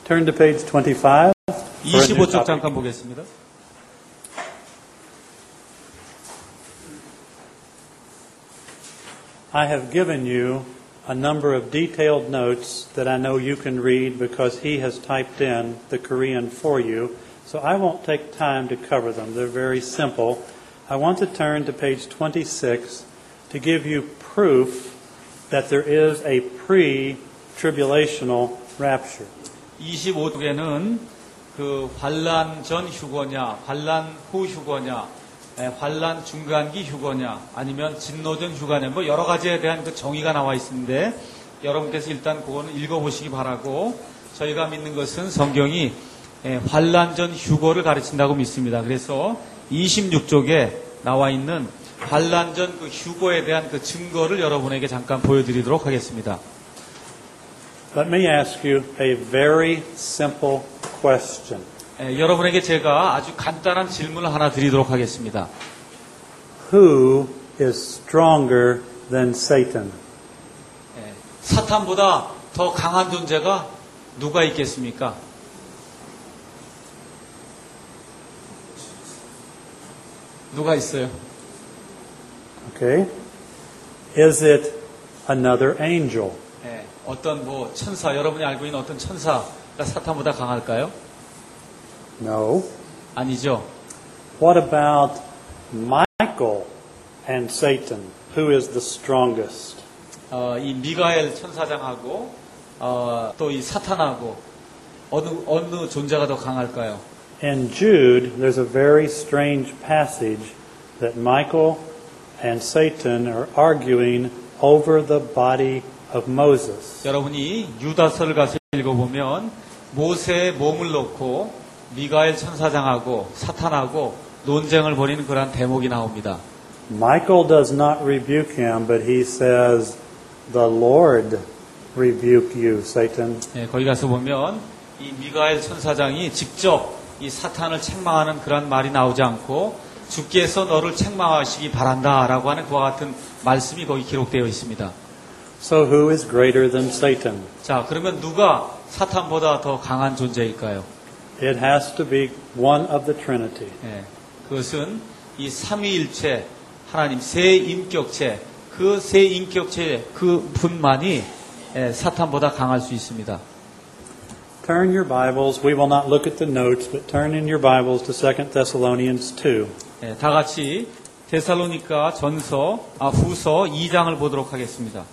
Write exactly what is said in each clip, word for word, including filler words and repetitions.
Turn to page twenty-five. 이십오 쪽 잠깐 보겠습니다. I have given you a number of detailed notes that I know you can read because he has typed in the Korean for you. So I won't take time to cover them. They're very simple. I want to turn to page twenty-six to give you proof that there is a pre-tribulational rapture. 이십오 쪽에는 그 환란 전 휴거냐, 환란 후 휴거냐, 환란 중간기 휴거냐, 아니면 진노전 휴가냐, 뭐 여러 가지에 대한 그 정의가 나와 있는데 여러분께서 일단 그거는 읽어보시기 바라고, 저희가 믿는 것은 성경이 환란 전 휴거를 가르친다고 믿습니다. 그래서 이십육 쪽에 나와 있는 환란 전 그 휴거에 대한 그 증거를 여러분에게 잠깐 보여드리도록 하겠습니다. Let me ask you a very simple question. 예, 여러분에게 제가 아주 간단한 질문을 하나 드리도록 하겠습니다. Who is stronger than Satan? 예, 사탄보다 더 강한 존재가 누가 있겠습니까? 누가 있어요? Okay. Is it another angel? 예, 어떤 뭐 천사, 여러분이 알고 있는 어떤 천사가 사탄보다 강할까요? No. 아니죠. What about Michael and Satan? Who is the strongest? 어, 이 미가엘 천사장하고 어, 또 이 사탄하고 어느 어느 존재가 더 강할까요? In Jude, there's a very strange passage that Michael and Satan are arguing over the body of Moses. 여러분이 유다서를 가서 읽어보면 모세의 몸을 놓고 미가엘 천사장하고 사탄하고 논쟁을 벌이는 그러한 대목이 나옵니다. Michael does not rebuke him, but he says, "The Lord rebuke you, Satan." 네, 거기 가서 보면 이 미가엘 천사장이 직접 이 사탄을 책망하는 그런 말이 나오지 않고 주께서 너를 책망하시기 바란다라고 하는 그와 같은 말씀이 거기 기록되어 있습니다. So who is greater than Satan? 자, 그러면 누가 사탄보다 더 강한 존재일까요? It has to be one of the Trinity. 네, 그것은 이 삼위일체 하나님 세 인격체, 그 세 인격체 그 분만이 예, 사탄보다 강할 수 있습니다. Turn your Bibles. We will not look at the notes, but turn in your Bibles to Second Thessalonians two. 예, 다 같이 데살로니가 전서, 아, 후서 이 장을 보도록 하겠습니다.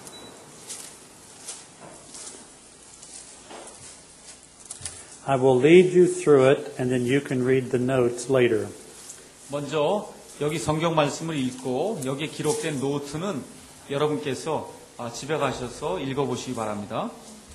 I will lead you through it, and then you can read the notes later. 먼저 여기 성경 말씀을 읽고 여기에 기록된 노트는 여러분께서 집에 가셔서 읽어보시기 바랍니다.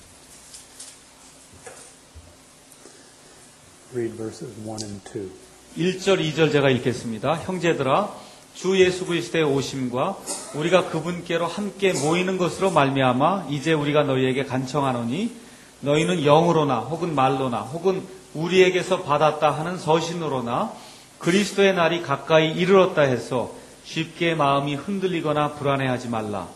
Read verses one and two. 일 절, 이 절 제가 읽겠습니다. 형제들아, 주 예수 그리스도의 오심과 우리가 그분께로 함께 모이는 것으로 말미암아 이제 우리가 너희에게 간청하노니 너희는 영으로나 혹은 말로나 혹은 우리에게서 받았다 하는 서신으로나 그리스도의 날이 가까이 이르렀다 해서 쉽게 마음이 흔들리거나 불안해하지 말라.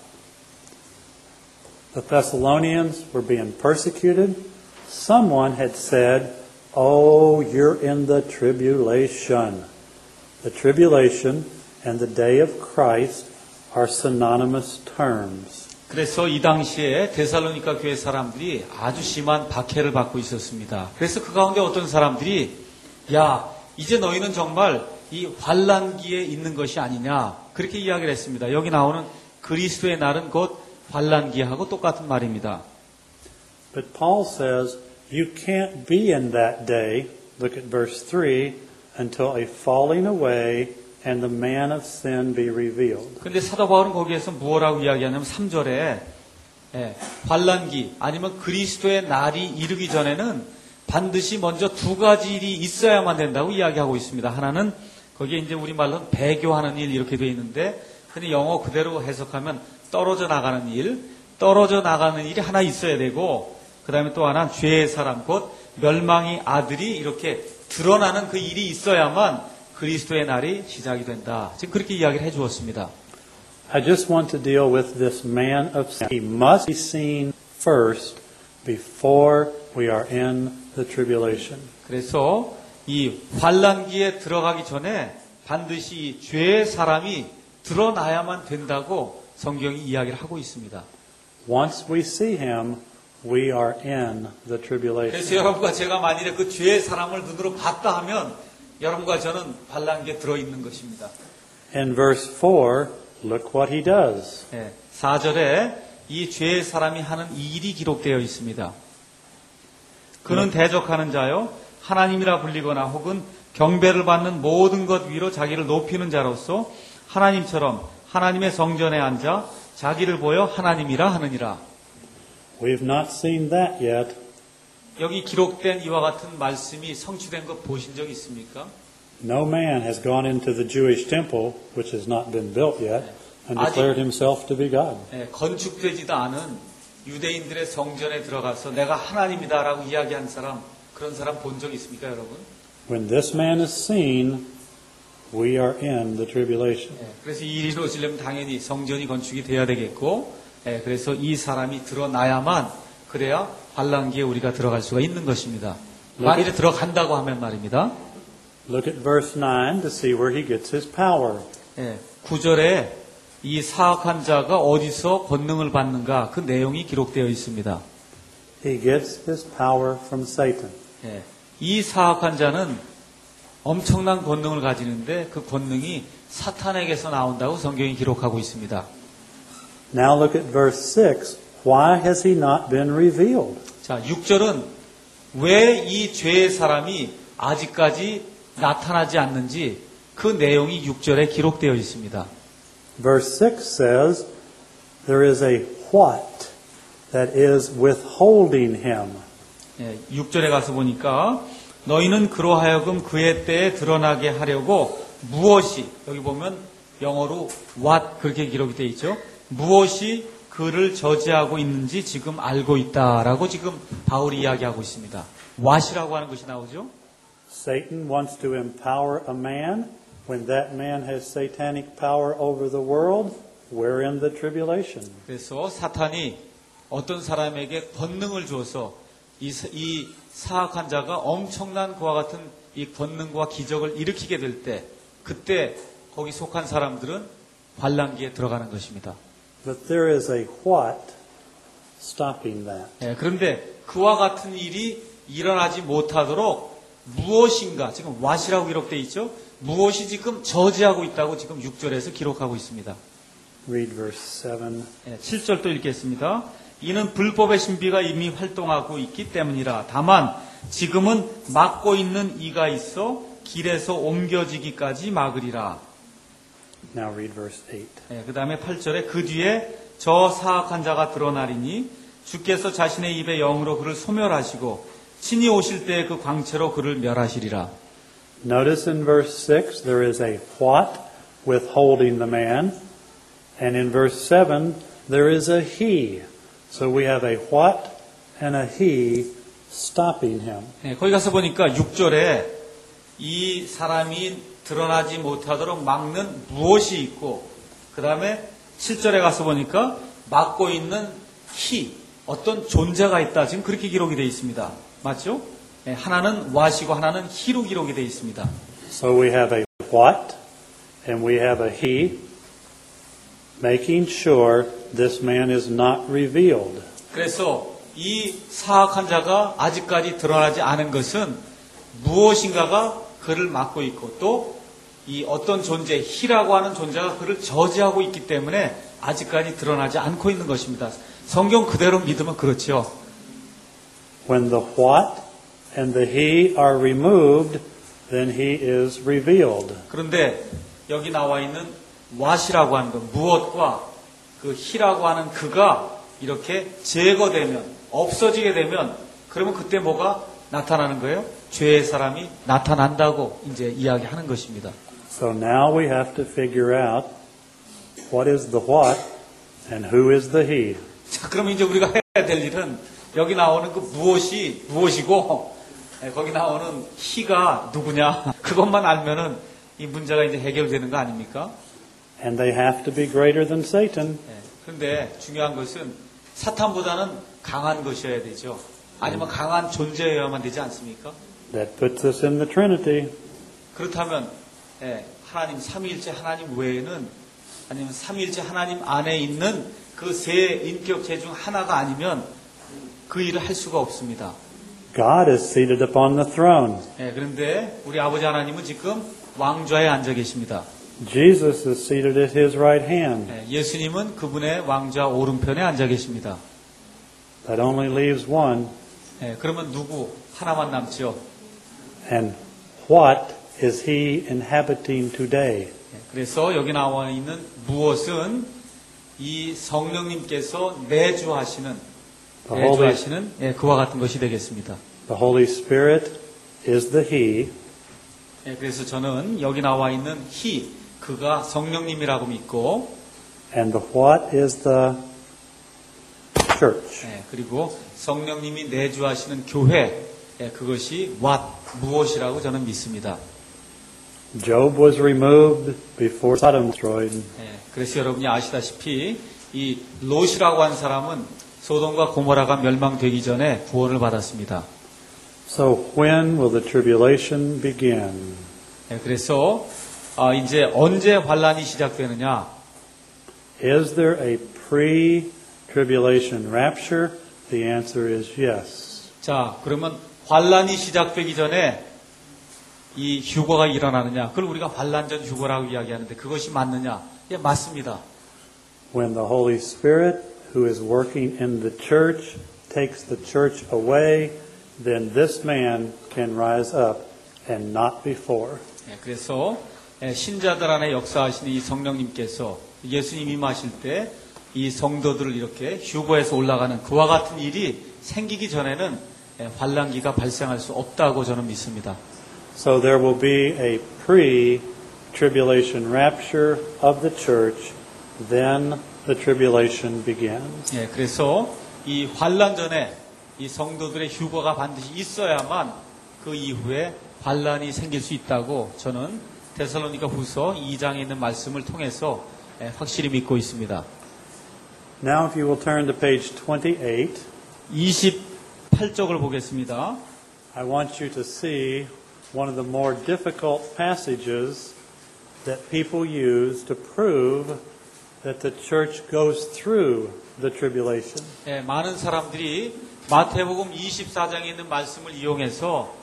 The Thessalonians were being persecuted. Someone had said, "Oh, you're in the tribulation." The tribulation and the day of Christ are synonymous terms. 그래서 이 당시에 데살로니가 교회 사람들이 아주 심한 박해를 받고 있었습니다. 그래서 그 가운데 어떤 사람들이 야, 이제 너희는 정말 이 환란기에 있는 것이 아니냐 그렇게 이야기를 했습니다. 여기 나오는 그리스도의 날은 곧 환란기하고 똑같은 말입니다. But Paul says you can't be in that day, look at verse three, until a falling away and the man of sin be revealed. 그런데 사도 바울은 거기에서 무엇라고 이야기하냐면 삼 절에 예, 환란기 아니면 그리스도의 날이 이르기 전에는 반드시 먼저 두 가지 일이 있어야만 된다고 이야기하고 있습니다. 하나는 거기에 이제 우리말로는 배교하는 일 이렇게 되어 있는데 근데 영어 그대로 해석하면 떨어져 나가는 일, 떨어져 나가는 일이 하나 있어야 되고 그 다음에 또 하나 죄의 사람 곧 멸망의 아들이 이렇게 드러나는 그 일이 있어야만 그리스도의 날이 시작이 된다. 지금 그렇게 이야기를 해주었습니다. I just want to deal with this man of sin. He must be seen first before we are in the tribulation. 그래서 이 환란기에 들어가기 전에 반드시 이 죄의 사람이 드러나야만 된다고 성경이 이야기를 하고 있습니다. Once we see him, we are in the 그래서 tribulation. 여러분과 제가 만일에 그 죄의 사람을 눈으로 봤다 하면 여러분과 저는 환란기에 들어있는 것입니다. In verse four, look what he does. 네, 사 절에 이 죄의 사람이 하는 이 일이 기록되어 있습니다. 그는 대적하는 자요 하나님이라 불리거나 혹은 경배를 받는 모든 것 위로 자기를 높이는 자로서 하나님처럼 하나님의 성전에 앉아 자기를 보여 하나님이라 하느니라. We've not seen that yet. 여기 기록된 이와 같은 말씀이 성취된 것 보신 적 있습니까? No man has gone into the Jewish temple, which has not been built yet, and 아직- declared himself to be God. 네, 건축되지도 않은 유대인들의 성전에 들어가서 내가 하나님이다라고 이야기한 사람, 그런 사람 본 적 있습니까, 여러분? When this man is seen, we are in the tribulation. 네, 그래서 이 일이 이루어지려면 당연히 성전이 건축이 돼야 되겠고, 네, 그래서 이 사람이 드러나야만 그래야 환란기에 우리가 들어갈 수가 있는 것입니다. 만일에 들어간다고 하면 말입니다. Look at verse nine to see where he gets his power. 네, 구 절에 이 사악한 자가 어디서 권능을 받는가 그 내용이 기록되어 있습니다. He gets his power from Satan. 네, 이 사악한 자는 엄청난 권능을 가지는데 그 권능이 사탄에게서 나온다고 성경이 기록하고 있습니다. Now look at verse six. Why has he not been revealed? 자, 육 절은 왜 이 죄의 사람이 아직까지 나타나지 않는지 그 내용이 육 절에 기록되어 있습니다. Verse six says, there is a what that is withholding him. 예, 육 절에 가서 보니까 너희는 그로 하여금 그의 때에 드러나게 하려고 무엇이, 여기 보면 영어로 what 그렇게 기록이 되어 있죠. 무엇이 그를 저지하고 있는지 지금 알고 있다라고 지금 바울이 이야기하고 있습니다. what이라고 하는 것이 나오죠. Satan wants to empower a man. When that man has satanic power over the world, we're in the tribulation. 그래서 사탄이 어떤 사람에게 권능을 줘서 이, 이 사악한 자가 엄청난 그와 같은 이 권능과 기적을 일으키게 될 때, 그때 거기 속한 사람들은 환란기에 들어가는 것입니다. But there is a what stopping that. 예, 그런데 그와 같은 일이 일어나지 못하도록 무엇인가, 지금 what이라고 기록되어 있죠? 무엇이 지금 저지하고 있다고 지금 육 절에서 기록하고 있습니다. Read verse seven. 예, 칠 절도 읽겠습니다. 이는 불법의 신비가 이미 활동하고 있기 때문이라. 다만 지금은 막고 있는 이가 있어 길에서 옮겨지기까지 막으리라. Now read verse eight. 예, 그 다음에 팔 절에 그 뒤에 저 사악한 자가 드러나리니 주께서 자신의 입의 영으로 그를 소멸하시고 친히 오실 때의 그 광채로 그를 멸하시리라. Notice in verse six there is a what withholding the man, and in verse seven there is a he. So we have a what and a he stopping him. 예, 거기 가서 보니까 육 절에 이 사람이 드러나지 못하도록 막는 무엇이 있고, 그 다음에 칠 절에 가서 보니까 막고 있는 히, 어떤 존재가 있다. 지금 그렇게 기록이 되어 있습니다. 맞죠? 예, 하나는 what이고 하나는 he로 기록이 되어 있습니다. So we have a what and we have a he, making sure this man is not revealed. 그래서 이 사악한 자가 아직까지 드러나지 않은 것은 무엇인가가 그를 막고 있고, 또 이 어떤 존재, 히라고 하는 존재가 그를 저지하고 있기 때문에 아직까지 드러나지 않고 있는 것입니다. 성경 그대로 믿으면 그렇죠. When the what and the he are removed, then he is revealed. 그런데 여기 나와 있는 what이라고 하는 것, 무엇과 그 히라고 하는 그가 이렇게 제거되면, 없어지게 되면, 그러면 그때 뭐가 나타나는 거예요? 죄의 사람이 나타난다고 이제 이야기하는 것입니다. So now we have to figure out what is the what and who is the he. 자, 그러면 이제 우리가 해야 될 일은 여기 나오는 그 무엇이 무엇이고, 예, 거기 나오는 히가 누구냐, 그것만 알면은 이 문제가 이제 해결되는 거 아닙니까? And they have to be greater than Satan. 예, 그런데 중요한 것은 사탄보다는 강한 것이어야 되죠. 아니면 강한 존재여야만 되지 않습니까? That puts us in the Trinity. 그렇다면 예, 하나님 삼위일체 하나님 외에는 아니면 삼위일체 하나님 안에 있는 그 세 인격체 중 하나가 아니면 그 일을 할 수가 없습니다. God is seated upon the throne. 예, 그런데 우리 아버지 하나님은 지금 왕좌에 앉아 계십니다. Jesus is seated at his right hand. 예, 예수님은 그분의 왕좌 오른편에 앉아 계십니다. That only leaves one. 예, 그러면 누구? 하나만 남죠. And what is he inhabiting today? 예, 그래서 여기 나와 있는 무엇은 이 성령님께서 내주하시는 The Holy, 내주하시는 예, 그와 같은 것이 되겠습니다. the Holy Spirit is the he. 예, 그래서 저는 여기 나와 있는 he, 그가 성령님이라고 믿고, And the what is the church. 예, 그리고 성령님이 내주하시는 교회, 예, 그것이 what, 무엇이라고 저는 믿습니다. Job was removed before Sodom destroyed. 예, 그래서 여러분이 아시다시피 이 롯이라고 한 사람은 소돔과 고모라가 멸망되기 전에 구원을 받았습니다. So when will the tribulation begin? 예, 그래서 아, 이제 언제 환란이 시작되느냐? Is there a pre-tribulation rapture? The answer is yes. 자, 그러면 환란이 시작되기 전에 이 휴거가 일어나느냐? 그걸 우리가 환란 전 휴거라고 이야기하는데 그것이 맞느냐? 예, 맞습니다. When the Holy Spirit, who is working in the church, takes the church away, then this man can rise up and not before. 예, 그래서 예, 신자들 안에 역사하시는 이 성령님께서 예수님이 임하실 때 이 성도들을 이렇게 휴거해서 올라가는 그와 같은 일이 생기기 전에는 예, 환란기가 발생할 수 없다고 저는 믿습니다. So there will be a pre-tribulation rapture of the church, then the tribulation begins. 예, 그래서 이 환란 전에 이 성도들의 휴거가 반드시 있어야만 그 이후에 환란이 생길 수 있다고 저는 데살로니가 후서 이 장에 있는 말씀을 통해서 예, 확실히 믿고 있습니다. Now if you will turn to page twenty-eight, 이십팔 쪽을 보겠습니다. I want you to see one of the more difficult passages that people use to prove that the church goes through the tribulation. 예, 많은 사람들이 마태복음 이십사 장에 있는 말씀을 이용해서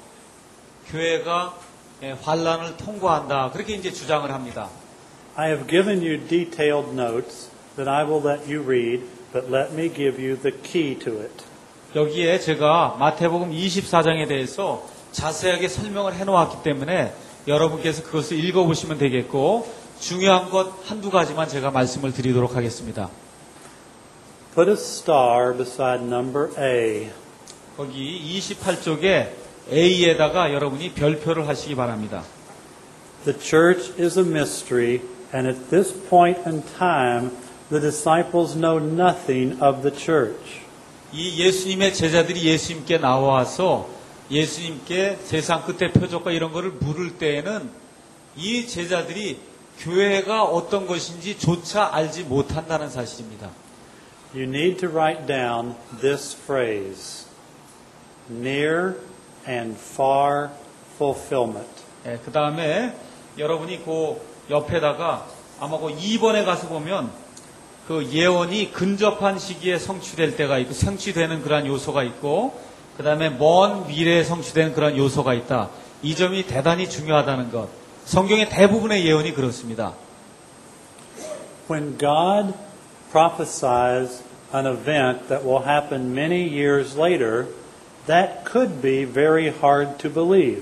교회가 예, 환란을 통과한다. 그렇게 이제 주장을 합니다. I have given you detailed notes that I will let you read, but let me give you the key to it. 여기에 제가 마태복음 이십사 장에 대해서 자세하게 설명을 해놓았기 때문에 여러분께서 그것을 읽어보시면 되겠고 중요한 것 한두 가지만 제가 말씀을 드리도록 하겠습니다. Put a star beside number A. 거기 이십팔 쪽에 A에다가 여러분이 별표를 하시기 바랍니다. The church is a mystery, and at this point in time, the disciples know nothing of the church. 이 예수님의 제자들이 예수님께 나와서 예수님께 세상 끝의 표적과 이런 거를 물을 때에는 이 제자들이 교회가 어떤 것인지 조차 알지 못한다는 사실입니다. You need to write down this phrase, near and far fulfillment. 예, 그 다음에 여러분이 그 옆에다가 아마 그 이 번에 가서 보면 그 예언이 근접한 시기에 성취될 때가 있고 성취되는 그런 요소가 있고 그 다음에 먼 미래에 성취되는 그런 요소가 있다. 이 점이 대단히 중요하다는 것. 성경의 대부분의 예언이 그렇습니다. When God prophesies an event that will happen many years later, that could be very hard to believe.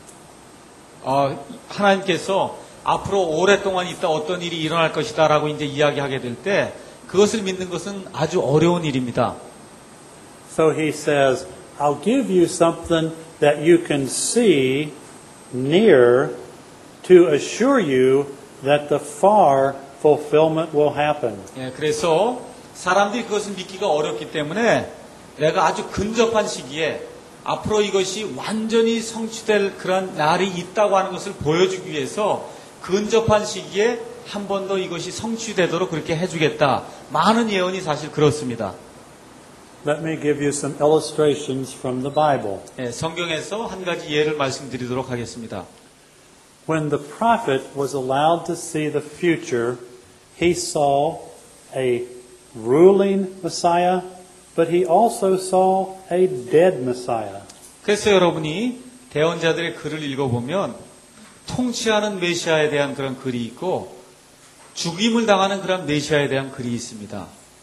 어, 하나님께서 앞으로 오랫동안 있다 어떤 일이 일어날 것이다라고 이제 이야기하게 될 때 그것을 믿는 것은 아주 어려운 일입니다. So he says, I'll give you something that you can see near to assure you that the far fulfillment will happen. 예, 그래서 사람들이 그것을 믿기가 어렵기 때문에 내가 아주 근접한 시기에 앞으로 이것이 완전히 성취될 그런 날이 있다고 하는 것을 보여주기 위해서 근접한 시기에 한 번 더 이것이 성취되도록 그렇게 해주겠다. 많은 예언이 사실 그렇습니다. Let me give you some illustrations from the Bible. 예, 성경에서 한 가지 예를 말씀드리도록 하겠습니다. When the prophet was allowed to see the future, he saw a ruling Messiah, but he also saw a dead Messiah. 그래서 여러분이 대언자들의 글을 읽어보면 통치하는 메시아에 대한 그런 글이 있고 죽임을 당하는 그런 메시아에 대한 글이 있습니다.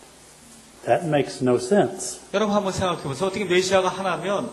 That makes no sense. 여러분 한번 생각해 보세요. 어떻게 메시아가 하나면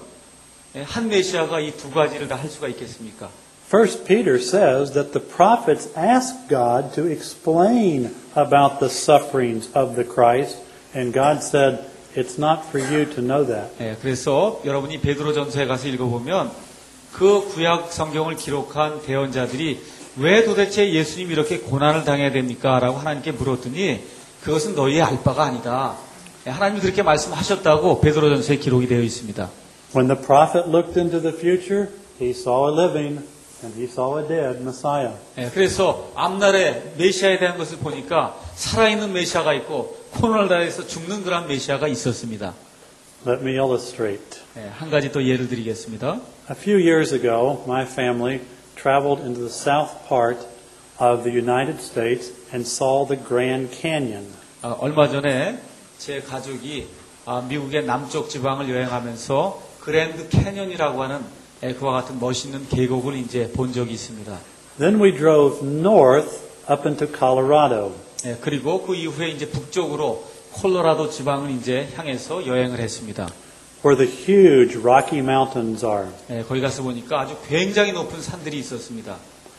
한 메시아가 이 두 가지를 다 할 수가 있겠습니까? First Peter says that the prophets asked God to explain about the sufferings of the Christ, and God said, "It's not for you to know that." 예, 그래서 여러분이 베드로전서에 가서 읽어보면 그 구약 성경을 기록한 대언자들이 왜 도대체 예수님이 이렇게 고난을 당해야 됩니까? 라고 하나님께 물었더니 그것은 너희의 알 바가 아니다. 예, 하나님이 그렇게 말씀하셨다고 베드로전서에 기록이 되어 있습니다. When the prophet looked into the future, he saw a living and he saw a dead Messiah. 예, 그래서 앞날에 메시아에 대한 것을 보니까 살아있는 메시아가 있고 코로나를 당해서 죽는 그런 메시아가 있었습니다. Let me illustrate. 예, 한 가지 또 예를 드리겠습니다. A few years ago, my family traveled into the south part of the United States and saw the Grand Canyon. 아, 얼마 전에 제 가족이 아, 미국의 남쪽 지방을 여행하면서 그랜드 캐년이라고 하는 예, 그와 같은 멋있는 계곡을 이제 본 적이 있습니다. Then we drove north up into Colorado. 예, 그리고 그 이후에 이제 북쪽으로 콜로라도 지방을 이제 향해서 여행을 했습니다. Where the huge Rocky Mountains are. 예, 거기 가서 보니까 아주 굉장히 높은 산들이 있었습니다.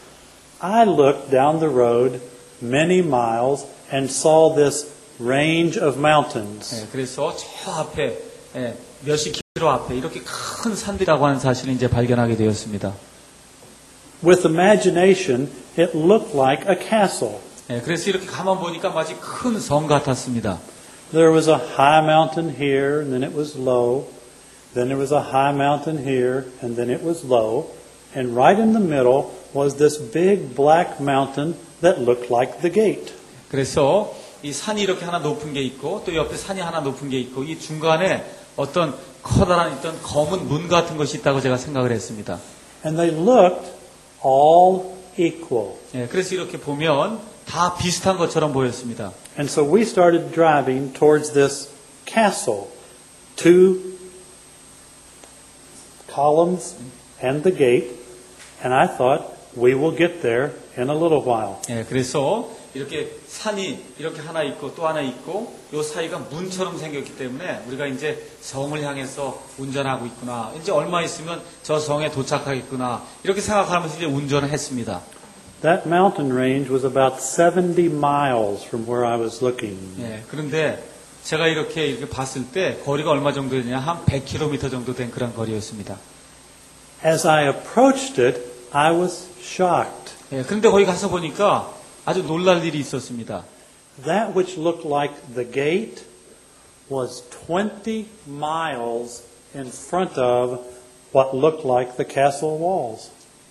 I looked down the road many miles and saw this range of mountains. 예, 그래서 저 앞에 예, 몇십 킬로 앞에 이렇게 큰 산들이라고 하는 사실을 이제 발견하게 되었습니다. With imagination, it looked like a castle. 예, 그래서 이렇게 가만 보니까 마치 큰 성 같았습니다. There was a high mountain here, and then it was low. Then there was a high mountain here, and then it was low. And right in the middle was this big black mountain that looked like the gate. 그래서 이 산이 이렇게 하나 높은 게 있고 또 옆에 산이 하나 높은 게 있고 이 중간에 어떤 커다란 어떤 검은 문 같은 것이 있다고 제가 생각을 했습니다. And they looked all equal. 예, 그래서 이렇게 보면 다 비슷한 것처럼 보였습니다. And so we started driving towards this castle. Two columns and the gate. And I thought, we will get there in a little while. 예, 그래서 이렇게 산이 이렇게 하나 있고 또 하나 있고 요 사이가 문처럼 생겼기 때문에 우리가 이제 성을 향해서 운전하고 있구나. 이제 얼마 있으면 저 성에 도착하겠구나. 이렇게 생각하면서 이제 운전을 했습니다. That mountain range was about seventy miles from where I was looking. 예, 그런데 제가 이렇게 이렇게 봤을 때 거리가 얼마 정도 되냐? 한 백 킬로미터 정도 된 그런 거리였습니다. As I approached it, I was shocked. 예, 그런데 거기 가서 보니까 아주 놀랄 일이 있었습니다. That which looked like the gate was twenty miles in front of what looked like the castle walls.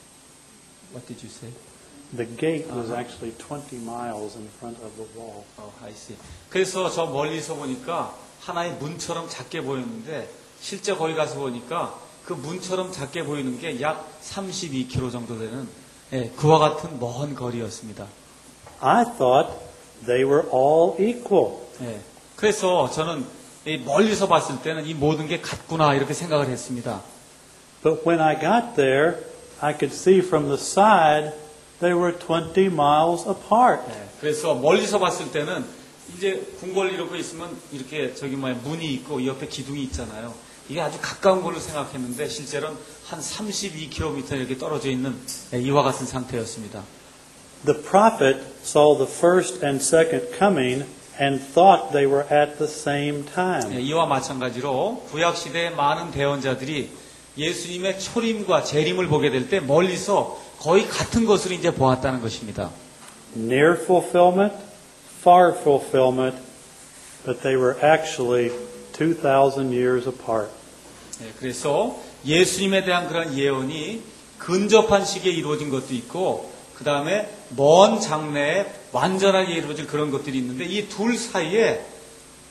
What did you say? The gate was actually twenty miles in front of the wall. 어, I see. 그래서 저 멀리서 보니까 하나의 문처럼 작게 보였는데 실제 거기 가서 보니까 그 문처럼 작게 보이는 게 약 삼십이 킬로미터 정도 되는 예, 그와 같은 먼 거리였습니다. I thought they were all equal. 예, 그래서 저는 이 멀리서 봤을 때는 이 모든 게 같구나 이렇게 생각을 했습니다. But when I got there, I could see from the side they were twenty miles apart. 예, 그래서 멀리서 봤을 때는 이제 궁궐 이렇게 있으면 이렇게 저기 뭐야 문이 있고 이 옆에 기둥이 있잖아요. 이게 아주 가까운 걸로 생각했는데 실제로는 한 삼십이 킬로미터 이렇게 떨어져 있는 예, 이와 같은 상태였습니다. The prophet saw the first and second coming and thought they were at the same time. 예, 이와 마찬가지로 구약 시대의 많은 대언자들이 예수님의 초림과 재림을 보게 될 때 멀리서 거의 같은 것을 이제 보았다는 것입니다. Near fulfillment, far fulfillment, but they were actually two thousand years apart. 예, 그래서 예수님에 대한 그런 예언이 근접한 시기에 이루어진 것도 있고 그 다음에 먼 장래에 완전하게 이루어질 그런 것들이 있는데 이 둘 사이에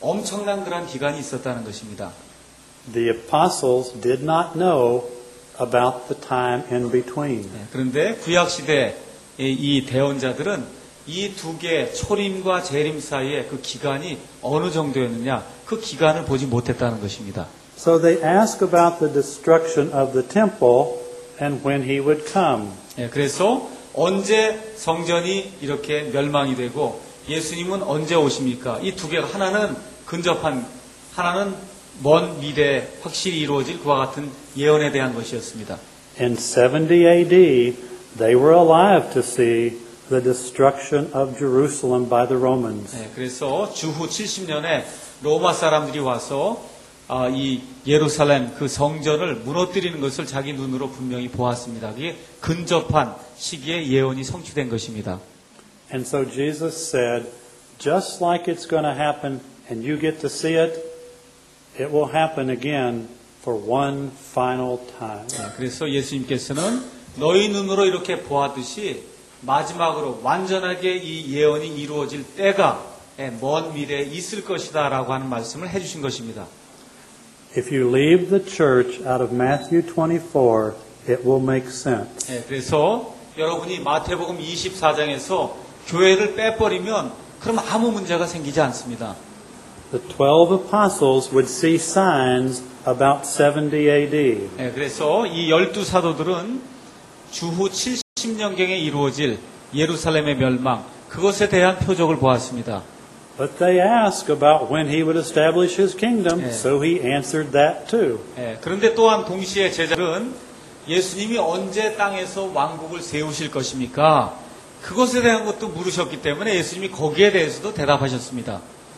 엄청난 그런 기간이 있었다는 것입니다. The apostles did not know about the time in between. 네, 그런데 구약 시대의 이 대언자들은 이 두 개의 초림과 재림 사이에 그 기간이 어느 정도였느냐, 그 기간을 보지 못했다는 것입니다. So they ask about the destruction of the temple and when he would come. 네, 그래서 언제 성전이 이렇게 멸망이 되고 예수님은 언제 오십니까? 이 두 개가 하나는 근접한, 하나는 먼 미래에 확실히 이루어질 그와 같은 예언에 대한 것이었습니다. In seventy A D, they were alive to see the destruction of Jerusalem by the Romans. 네, 그래서 주후 칠십 년에 로마 사람들이 와서 아, 이 예루살렘 그 성전을 무너뜨리는 것을 자기 눈으로 분명히 보았습니다. 그게 근접한 시기에 예언이 성취된 것입니다. And so Jesus said, just like it's going to happen and you get to see it, it will happen again for one final time. 네, 그래서 예수님께서는 너희 눈으로 이렇게 보았듯이 마지막으로 완전하게 이 예언이 이루어질 때가 먼 미래에 있을 것이다 라고 하는 말씀을 해주신 것입니다. If you leave the church out of Matthew twenty-four, it will make sense. 네, 그래서 여러분이 마태복음 이십사 장에서 교회를 빼버리면 그럼 아무 문제가 생기지 않습니다. The twelve apostles would see signs about seventy A D. 네, 그래서 이 열두 사도들은 주후 칠십 년경에 이루어질 예루살렘의 멸망, 그것에 대한 표적을 보았습니다. But they ask about when he would establish his kingdom, Yeah. so he answered that too. 네, 그런데 또한 동시에 제자들은 예수님이 언제 땅에서 왕국을 세우실 것입니까? 그것에 대한 것도 물으셨기 때문에 예수님이 거기에 대해서도 대답하셨습니다.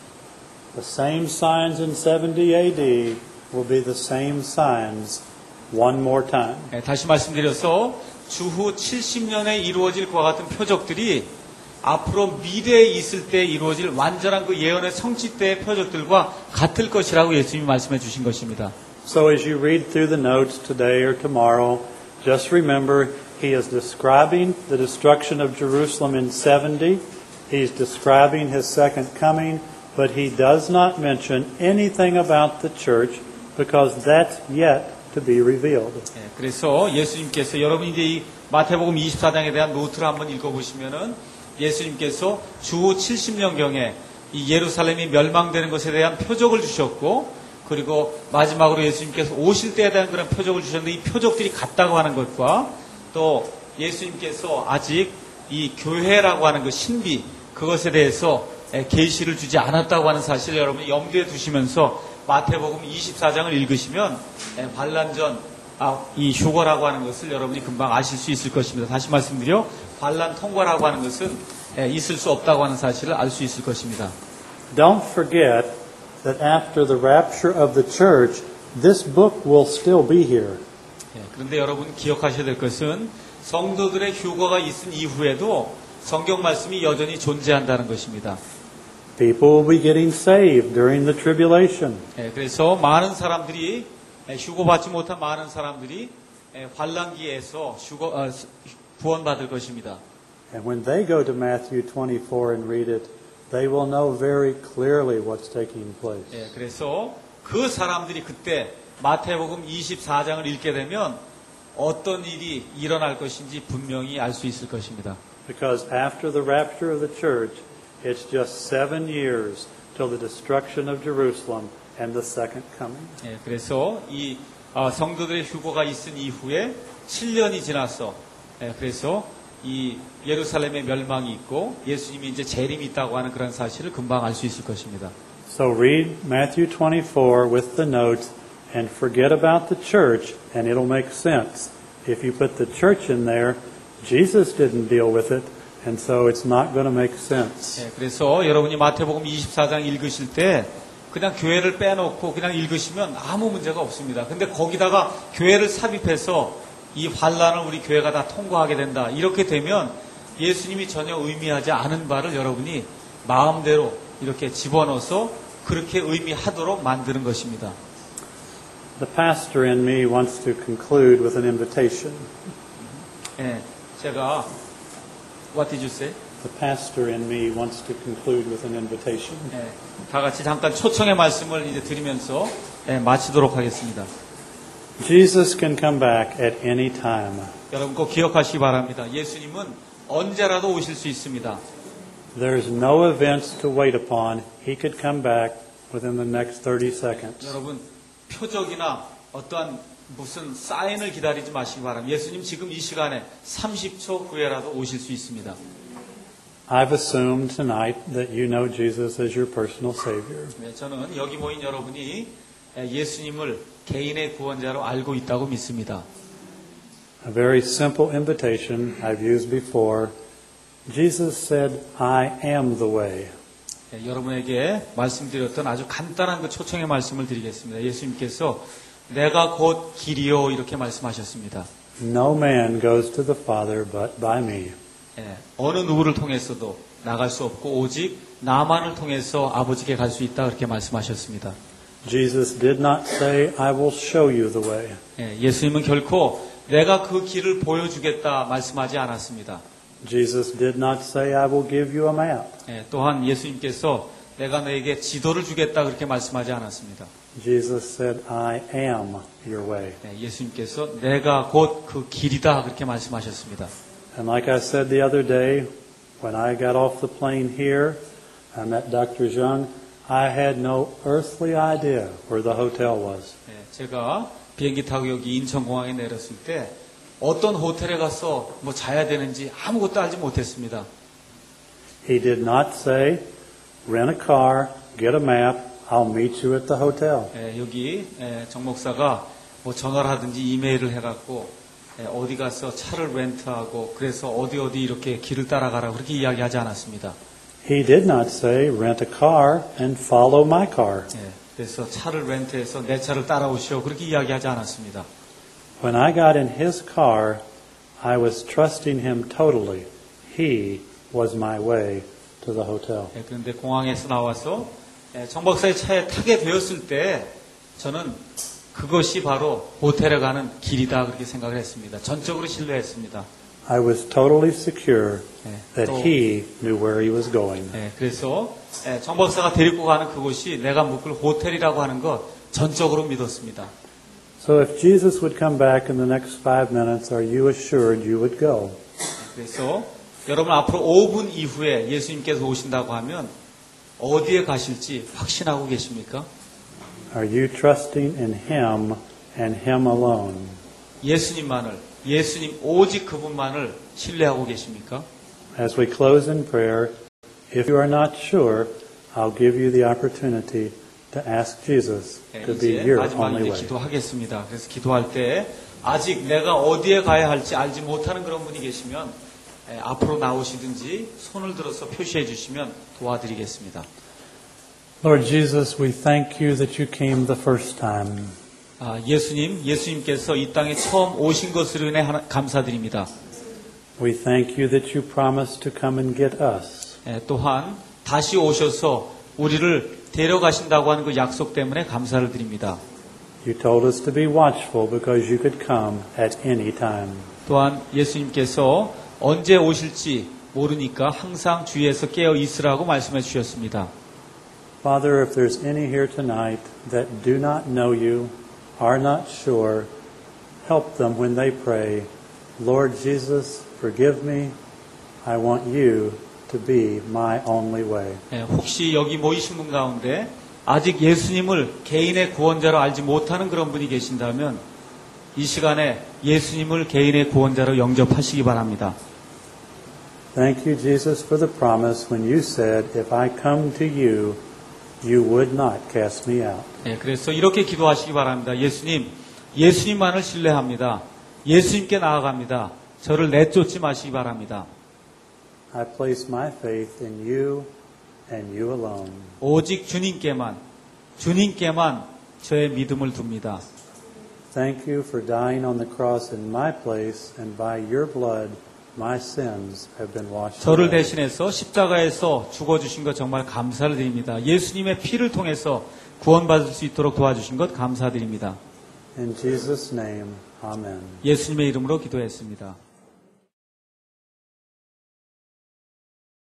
The same signs in seventy A D will be the same signs one more time. 네, 다시 말씀드려서 주후 칠십 년에 이루어질 그와 같은 표적들이 앞으로 미래에 있을 때 이루어질 완전한 그 예언의 성취 때의 표적들과 같을 것이라고 예수님이 말씀해 주신 것입니다. So as you read through the notes today or tomorrow, just remember he is describing the destruction of Jerusalem in seventy. He's describing his second coming, but he does not mention anything about the church because that's yet to be revealed. 네, 그래서 예수님께서 여러분이 이제 이 마태복음 이십사 장에 대한 노트를 한번 읽어보시면은 예수님께서 주후 칠십 년경에 이 예루살렘이 멸망되는 것에 대한 표적을 주셨고, 그리고 마지막으로 예수님께서 오실 때에 대한 그런 표적을 주셨는데 이 표적들이 같다고 하는 것과 또 예수님께서 아직 이 교회라고 하는 그 신비, 그것에 대해서 계시를 주지 않았다고 하는 사실을 여러분이 염두에 두시면서 마태복음 이십사 장을 읽으시면 반란전, 아, 이 휴거라고 하는 것을 여러분이 금방 아실 수 있을 것입니다. 다시 말씀드려 반란 통과라고 하는 것은 있을 수 없다고 하는 사실을 알 수 있을 것입니다. Don't forget that after the rapture of the church, this book will still be here. 그런데 여러분 기억하셔야 될 것은 성도들의 휴거가 있은 이후에도 성경 말씀이 여전히 존재한다는 것입니다. People will be getting saved during the tribulation. 그래서 많은 사람들이 휴거받지 못한 많은 사람들이 환란기에서 휴거, 어, 구원받을 것입니다. And when they go to Matthew twenty-four and read it, they will know very clearly what's taking place. 예, 그래서 그 사람들이 그때 마태복음 이십사 장을 읽게 되면 어떤 일이 일어날 것인지 분명히 알 수 있을 것입니다. Because after the rapture of the church, it's just seven years till the destruction of Jerusalem and the second coming. 예, 그래서 이 어, 성도들의 휴거가 있은 이후에 칠 년이 지나서 예, 그래서 이 예루살렘의 멸망이 있고 예수님이 이제 재림이 있다고 하는 그런 사실을 금방 알 수 있을 것입니다. So read Matthew twenty-four with the notes and forget about the church and it'll make sense. If you put the church in there, Jesus didn't deal with it and so it's not going to make sense. 예, 그래서 여러분이 마태복음 이십사 장 읽으실 때 그냥 교회를 빼놓고 그냥 읽으시면 아무 문제가 없습니다. 근데 거기다가 교회를 삽입해서 이 환란을 우리 교회가 다 통과하게 된다. 이렇게 되면 예수님이 전혀 의미하지 않은 바를 여러분이 마음대로 이렇게 집어넣어서 그렇게 의미하도록 만드는 것입니다. The pastor in me wants to conclude with an invitation. 예, 제가 What did you say? The pastor in me wants to conclude with an invitation. 예, 다 같이 잠깐 초청의 말씀을 이제 드리면서 예, 마치도록 하겠습니다. Jesus can come back at any time. 여러분 꼭 기억하시기 바랍니다. 예수님은 언제라도 오실 수 있습니다. There's no events to wait upon. He could come back within the next thirty seconds. 여러분 표적이나 어떠한 무슨 사인을 기다리지 마시기 바랍니다. 예수님 지금 이 시간에 삼십 초 후에라도 오실 수 있습니다. I've assumed tonight that you know Jesus as your personal Savior. 네, 저는 여기 모인 여러분이 예수님을 개인의 구원자로 알고 있다고 믿습니다. A very simple invitation I've used before. Jesus said, I am the way. 네, 여러분에게 말씀드렸던 아주 간단한 그 초청의 말씀을 드리겠습니다. 예수님께서 내가 곧 길이요 이렇게 말씀하셨습니다. No man goes to the Father but by me. 예, 어느 누구를 통해서도 나갈 수 없고 오직 나만을 통해서 아버지께 갈 수 있다 그렇게 말씀하셨습니다. Jesus did not say, I will show you the way. 예, 예수님은 결코 내가 그 길을 보여주겠다 말씀하지 않았습니다. Jesus did not say, I will give you a map. 예, 또한 예수님께서 내가 너에게 지도를 주겠다 그렇게 말씀하지 않았습니다. Jesus said, I am your way. 예, 예수님께서 내가 곧 그 길이다 그렇게 말씀하셨습니다. And like I said the other day, when I got off the plane here, I met Doctor Jung, I had no earthly idea where the hotel was. 예, 제가 비행기 타고 여기 인천공항에 내렸을 때 어떤 호텔에 가서 뭐 자야 되는지 아무것도 알지 못했습니다. He did not say, rent a car, get a map, I'll meet you at the hotel. 예, 여기 예, 정 목사가 뭐 전화를 하든지 이메일을 해갖고 예, 어디 가서 차를 렌트하고 그래서 어디 어디 이렇게 길을 따라가라 그렇게 이야기하지 않았습니다. He did not say, rent a car and follow my car. 예, 그래서 차를 렌트해서 내 차를 따라오시오 그렇게 이야기하지 않았습니다. When I got in his car, I was trusting him totally. He was my way to the hotel. 예, 그런데 공항에서 나와서 예, 정 목사의 차에 타게 되었을 때 저는 그것이 바로 호텔에 가는 길이다 그렇게 생각을 했습니다. 전적으로 신뢰했습니다. I was totally secure 예, that 또, he knew where he was going. 예, 그래서 예, 정 목사가 데리고 가는 그곳이 내가 묵을 호텔이라고 하는 것 전적으로 믿었습니다. So if Jesus would come back in the next five minutes, are you assured you would go? 그래서 여러분 앞으로 오 분 이후에 예수님께서 오신다고 하면 어디에 가실지 확신하고 계십니까? Are you trusting in him and him alone? 예수님만을, 예수님 오직 그분만을 신뢰하고 계십니까? As we close in prayer, if you are not sure, I'll give you the opportunity to ask Jesus 네, to be 이제 your 마지막 only 이제 way. 기도하겠습니다. 그래서 기도할 때 아직 내가 어디에 가야 할지 알지 못하는 그런 분이 계시면 예, 앞으로 나오시든지 손을 들어서 표시해 주시면 도와드리겠습니다. Lord Jesus, we thank you that you came the first time. 아, 예수님, 예수님께서 이 땅에 처음 오신 것으로 인해 하나, 감사드립니다. We thank you that you promised to come and get us. 예, 또한 다시 오셔서 우리를 데려가신다고 하는 그 약속 때문에 감사를 드립니다. You told us to be watchful because you could come at any time. 또한 예수님께서 언제 오실지 모르니까 항상 주위에서 깨어 있으라고 말씀해 주셨습니다. Father, if there's any here tonight that do not know you, are not sure, help them when they pray, Lord Jesus, forgive me. I want you to be my only way. 예, 혹시 여기 모이신 분 가운데 아직 예수님을 개인의 구원자로 알지 못하는 그런 분이 계신다면 이 시간에 예수님을 개인의 구원자로 영접하시기 바랍니다. Thank you, Jesus, for the promise when you said, if I come to you, you would not cast me out. 예, 그래서 이렇게 기도하시기 바랍니다. 예수님, 예수님만을 신뢰합니다. 예수님께 나아갑니다. 저를 내쫓지 마시기 바랍니다. I place my faith in you and you alone. 오직 주님께만, 주님께만 저의 믿음을 둡니다. Thank you for dying on the cross in my place, and by your blood my sins have been washed 저를 away. 대신해서 십자가에서 죽어주신 것 정말 감사를 드립니다. 예수님의 피를 통해서 구원받을 수 있도록 도와주신 것 감사드립니다. In Jesus' name, amen. 예수님의 이름으로 기도했습니다.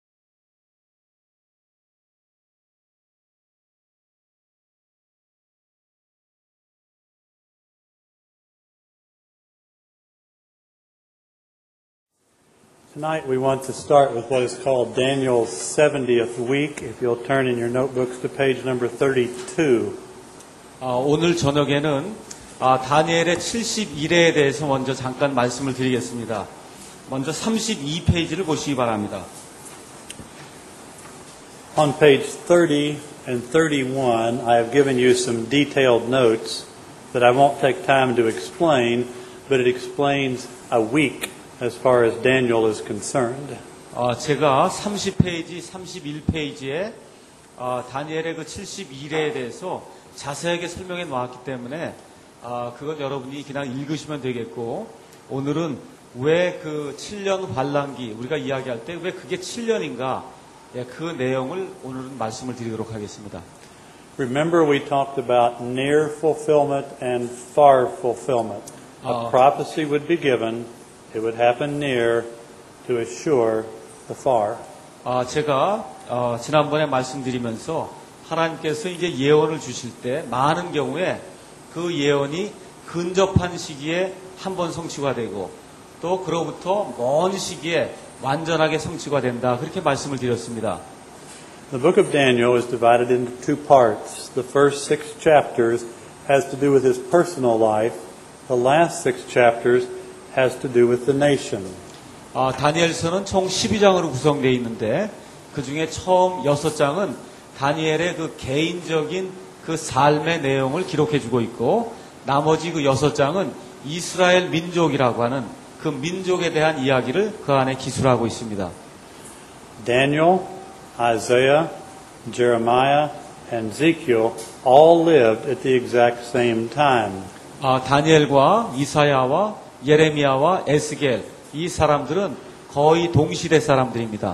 Tonight we want to start with what is called Daniel's seventieth week. If you'll turn in your notebooks to page number thirty-two. 어, 오늘 저녁에는 아, 다니엘의 칠십일 회에 대해서 먼저 잠깐 말씀을 드리겠습니다. 먼저 삼십이 페이지를 보시기 바랍니다. On page thirty and thirty-one, I have given you some detailed notes that I won't take time to explain, but it explains a week as far as Daniel is concerned. 어, 제가 삼십 페이지, 삼십일 페이지에 어, 다니엘의 그 칠십일 회에 대해서 자세하게 설명해 놓았기 때문에 어, 그건 여러분이 그냥 읽으시면 되겠고, 오늘은 왜 그 칠 년 환란기 우리가 이야기할 때 왜 그게 칠 년인가, 예, 그 내용을 오늘은 말씀을 드리도록 하겠습니다. Remember we talked about near fulfillment and far fulfillment. A 어. prophecy would be given, it would happen near to assure the far. 아, 제가 어, 지난번에 말씀드리면서 하나님께서 이제 예언을 주실 때 많은 경우에 그 예언이 근접한 시기에 한 번 성취가 되고 또 그로부터 먼 시기에 완전하게 성취가 된다, 그렇게 말씀을 드렸습니다. The book of Daniel is divided into two parts. The first six chapters has to do with his personal life. The last six chapters has to do with the nation. 아, 다니엘서는 총 십이 장으로 구성되어 있는데 그 중에 처음 여섯 장은 다니엘의 그 개인적인 그 삶의 내용을 기록해주고 있고, 나머지 그 여섯 장은 이스라엘 민족이라고 하는 그 민족에 대한 이야기를 그 안에 기술하고 있습니다. Daniel, Isaiah, Jeremiah, and Ezekiel all lived at the exact same time. 아, 다니엘과 이사야와 예레미야와 에스겔, 이 사람들은 거의 동시대 사람들입니다.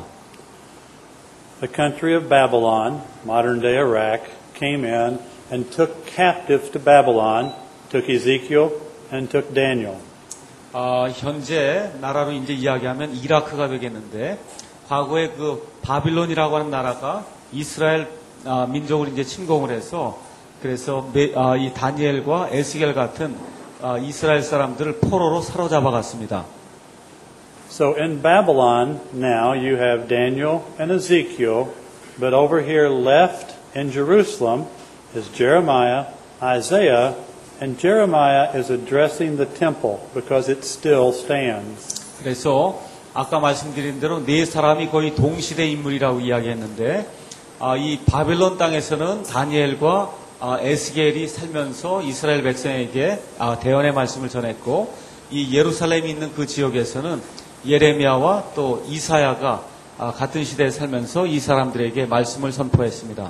The country of Babylon, modern-day Iraq, came in and took captives to Babylon, took Ezekiel, and took Daniel. 아, 현재 나라로 이제 이야기하면 이라크가 되겠는데, 과거에 그 바빌론이라고 하는 나라가 이스라엘 아, 민족을 이제 침공을 해서, 그래서 메, 아, 이 다니엘과 에스겔 같은 아, 이스라엘 사람들을 포로로 사로잡아 갔습니다. So in Babylon now you have Daniel and Ezekiel, but over here left in Jerusalem is Jeremiah, Isaiah, and Jeremiah is addressing the temple because it still stands. 그래서 아까 말씀드린 대로 네 사람이 거의 동시대 인물이라고 이야기했는데, 아, 이 바벨론 땅에서는 다니엘과 아, 에스겔이 살면서 이스라엘 백성에게 아, 대언의 말씀을 전했고, 이 예루살렘이 있는 그 지역에서는 예레미야와 또 이사야가 아, 같은 시대에 살면서 이 사람들에게 말씀을 선포했습니다.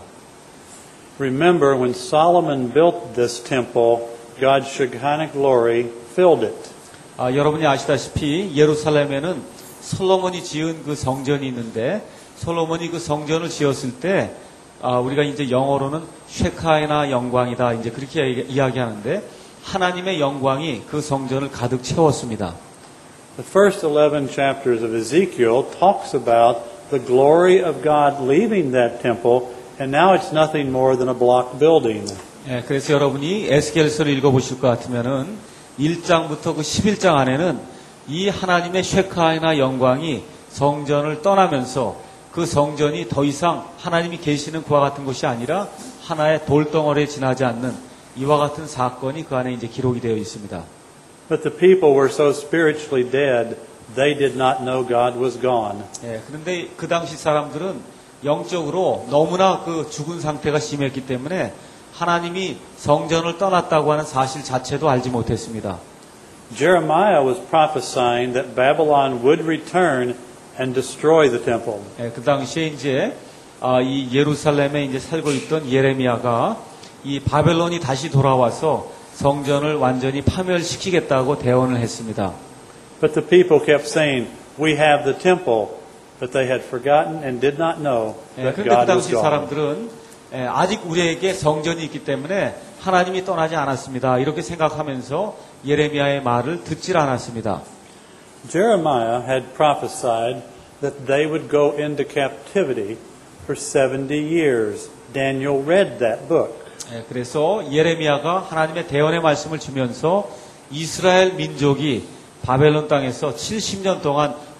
Remember when Solomon built this temple, God's Shekinah glory filled it. 아, 여러분이 아시다시피 예루살렘에는 솔로몬이 지은 그 성전이 있는데, 솔로몬이 그 성전을 지었을 때 아, 우리가 이제 영어로는 쉐카이나 영광이다, 이제 그렇게 이야기하는데, 하나님의 영광이 그 성전을 가득 채웠습니다. The first eleven chapters of Ezekiel talks about the glory of God leaving that temple, and now it's nothing more than a block building. 예, 그래서 여러분이 에스겔서를 읽어보실 것 같으면은 일 장부터 그 십일 장 안에는 이 하나님의 쉐카이나 영광이 성전을 떠나면서 그 성전이 더 이상 하나님이 계시는 그와 같은 곳이 아니라 하나의 돌덩어리에 지나지 않는 이와 같은 사건이 그 안에 이제 기록이 되어 있습니다. But the people were so spiritually dead, they did not know God was gone. 예, 그런데 그 당시 사람들은 영적으로 너무나 그 죽은 상태가 심했기 때문에 하나님이 성전을 떠났다고 하는 사실 자체도 알지 못했습니다. Jeremiah was prophesying that Babylon would return and destroy the temple. 예, 그 당시에 이제 아, 이 예루살렘에 이제 살고 있던 예레미야가 이 바벨론이 다시 돌아와서 성전을 완전히 파멸시키겠다고 대언을 했습니다. But the people kept saying, "We have the temple," but they had forgotten and did not know 예, that 그런데 그 God was 당시 gone. 사람들은 예, 아직 우리에게 성전이 있기 때문에 하나님이 떠나지 않았습니다, 이렇게 생각하면서 예레미야의 말을 듣질 않았습니다. Jeremiah had prophesied that they would go into captivity for seventy years. Daniel read that book. 예, 그래서 예레미야가 하나님의 대언의 말씀을 주면서 이스라엘 민족이 바벨론 땅에서 칠십 년 동안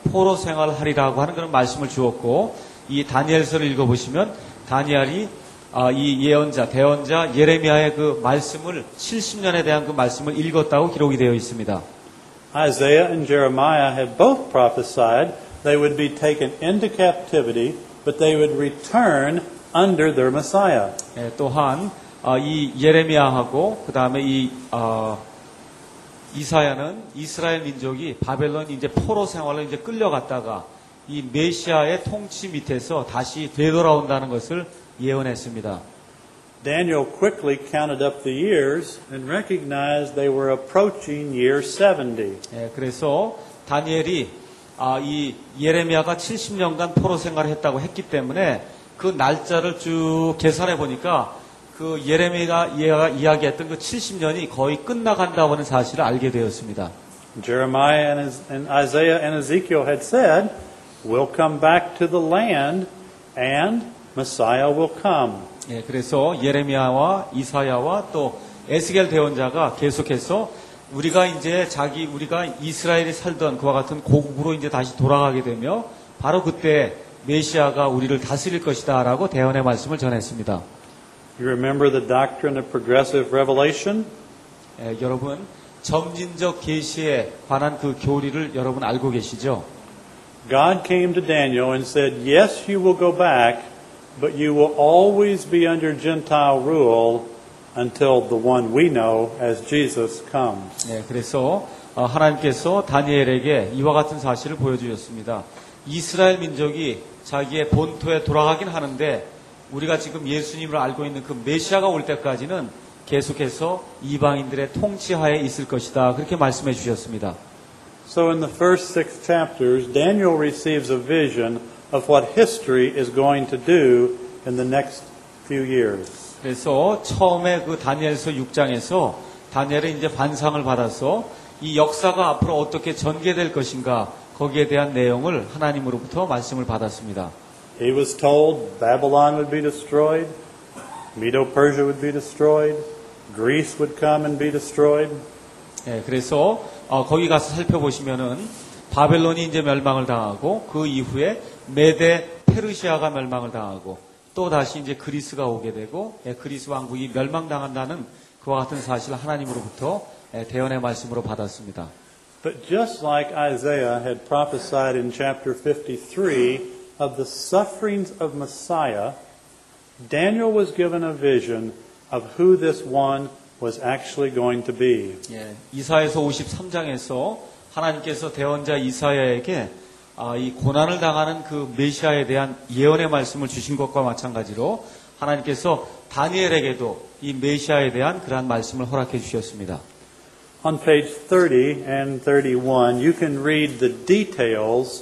포로 생활하리라고 하는 그런 말씀을 주었고 이 다니엘서를 읽어보시면 다니엘이 아, 이 예언자, 대언자 예레미야의 그 말씀을 칠십 년에 대한 그 말씀을 읽었다고 기록이 되어 있습니다. Isaiah and Jeremiah had both prophesied they would be taken into captivity, but they would return under their Messiah. 예, 또한 아, 이 예레미야하고 그 다음에 이 어, 이사야는 이스라엘 민족이 바벨론 이제 포로 생활로 이제 끌려갔다가 이 메시아의 통치 밑에서 다시 되돌아온다는 것을 예언했습니다. Daniel quickly counted up the years and recognized they were approaching year seventy. 예, 그래서 다니엘이 아, 이 예레미야가 칠십 년간 포로 생활을 했다고 했기 때문에 그 날짜를 쭉 계산해 보니까 그 예레미야가 이야기했던 그 칠십 년이 거의 끝나간다고 하는 사실을 알게 되었습니다. Jeremiah and, and Isaiah and Ezekiel had said, "We'll come back to the land and Messiah will come." 예, 그래서 예레미야와 이사야와 또 에스겔 대언자가 계속해서 우리가 이제 자기 우리가 이스라엘이 살던 그와 같은 고국으로 이제 다시 돌아가게 되며 바로 그때 메시아가 우리를 다스릴 것이다라고 대언의 말씀을 전했습니다. You remember the doctrine of progressive revelation? 예, 여러분 점진적 계시에 관한 그 교리를 여러분 알고 계시죠? God came to Daniel and said, "Yes, you will go back, but you will always be under Gentile rule until the one we know as Jesus comes." 예, 그래서 어, 하나님께서 다니엘에게 이와 같은 사실을 보여주셨습니다. 이스라엘 민족이 자기의 본토에 돌아가긴 하는데 우리가 지금 예수님을 알고 있는 그 메시아가 올 때까지는 계속해서 이방인들의 통치하에 있을 것이다. 그렇게 말씀해 주셨습니다. So in the first six chapters, Daniel receives a vision of what history is going to do in the next few years. 그래서 처음에 그 다니엘서 육 장에서 다니엘은 이제 반상을 받아서 이 역사가 앞으로 어떻게 전개될 것인가 거기에 대한 내용을 하나님으로부터 말씀을 받았습니다. He was told Babylon would be destroyed, Medo-Persia would be destroyed, Greece would come and be destroyed. 예, 그래서 어, 거기 가서 살펴보시면은 바벨론이 이제 멸망을 당하고 그 이후에 메데 페르시아가 멸망을 당하고 또 다시 이제 그리스가 오게 되고 예, 그리스 왕국이 멸망당한다는 그와 같은 사실을 하나님으로부터 예, 대언의 말씀으로 받았습니다. But just like Isaiah had prophesied in chapter fifty-three of the sufferings of Messiah, Daniel was given a vision of who this one was actually going to be. 예, 이사야서 오십삼 장에서 하나님께서 대언자 이사야에게 아, 이 고난을 당하는 그 메시아에 대한 예언의 말씀을 주신 것과 마찬가지로 하나님께서 다니엘에게도 이 메시아에 대한 그러한 말씀을 허락해 주셨습니다. On page thirty and thirty-one, you can read the details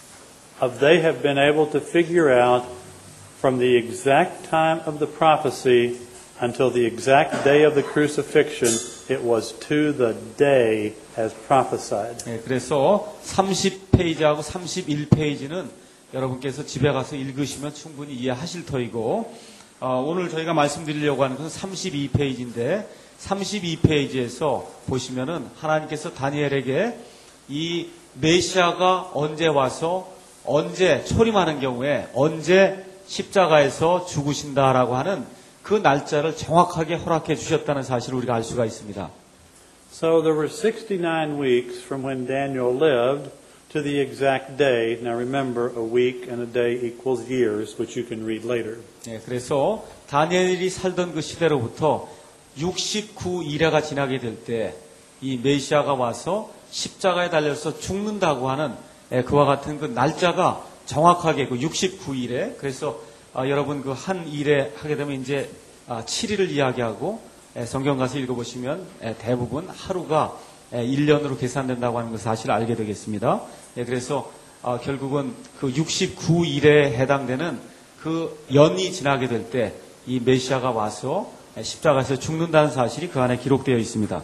of they have been able to figure out from the exact time of the prophecy until the exact day of the crucifixion, it was to the day as prophesied. 예, 그래서 삼십 페이지하고 삼십일 페이지는 여러분께서 집에 가서 읽으시면 충분히 이해하실 터이고 어, 오늘 저희가 말씀드리려고 하는 것은 삼십이 페이지인데 삼십이 페이지에서 보시면은 하나님께서 다니엘에게 이 메시아가 언제 와서 언제 초림하는 경우에 언제 십자가에서 죽으신다라고 하는 그 날짜를 정확하게 허락해 주셨다는 사실을 우리가 알 수가 있습니다. So there were sixty-nine weeks from when Daniel lived to the exact day. Now remember, a week and a day equals years, which you can read later. 네, 그래서 다니엘이 살던 그 시대로부터 육십구 일회가 지나게 될 때 이 메시아가 와서 십자가에 달려서 죽는다고 하는 예, 그와 같은 그 날짜가 정확하게 그 육십구 일에 그래서 아, 여러분 그 한 일에 하게 되면 이제 아, 칠 일을 이야기하고 예, 성경 가서 읽어보시면 예, 대부분 하루가 예, 일 년으로 계산된다고 하는 그 사실을 알게 되겠습니다. 예, 그래서 아, 결국은 그 육십구 일에 해당되는 그 연이 지나게 될 때 이 메시아가 와서 예, 십자가에서 죽는다는 사실이 그 안에 기록되어 있습니다.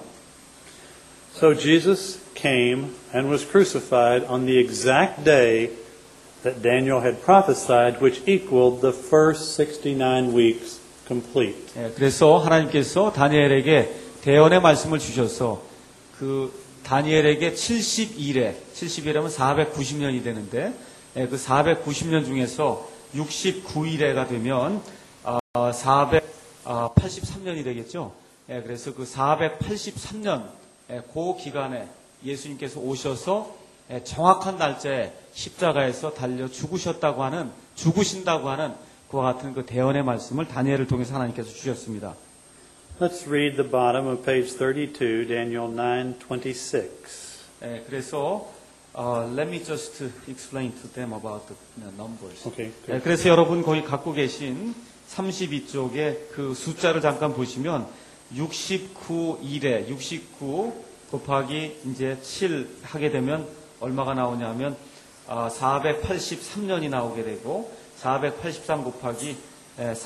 So Jesus came and was crucified on the exact day that Daniel had prophesied, which equaled the first sixty-nine weeks complete. 예, 그래서 하나님께서 다니엘에게 대언의 말씀을 주셔서 그 다니엘에게 칠십일 회, 칠십일 회면 사백구십 년이 되는데 예, 그 사백구십 년 중에서 육십구 일회가 되면 어, 사백팔십삼 년이 되겠죠. 예, 그래서 그 사백팔십삼 년 예, 그 기간에 예수님께서 오셔서 예, 정확한 날짜에 십자가에서 달려 죽으셨다고 하는 죽으신다고 하는 그와 같은 그 대언의 말씀을 다니엘을 통해서 하나님께서 주셨습니다. Let's read the bottom of page thirty-two, Daniel nine twenty-six. 예, 그래서 uh, let me just explain to them about the numbers. Okay. 예, 그래서 여러분 거기 갖고 계신 삼십이 쪽에 그 숫자를 잠깐 보시면 육십구 일에 육십구 곱하기 이제 칠 하게 되면 얼마가 나오냐면 어, 사백팔십삼 년이 나오게 되고 사백팔십삼 곱하기 에,